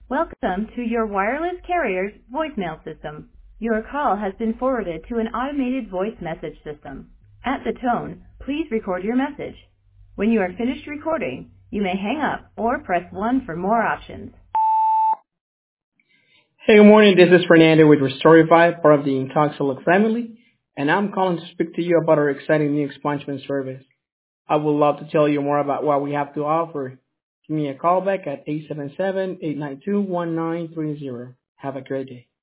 Welcome to your wireless carrier's voicemail system. Your call has been forwarded to an automated voice message system. At the tone, please record your message. When you are finished recording, you may hang up or press 1 for more options. Hey, good morning. This is Fernando with Restorify, part of the Incoxalog family, and I'm calling to speak to you about our exciting new expungement service. I would love to tell you more about what we have to offer. Give me a call back at 877-892-1930. Have a great day.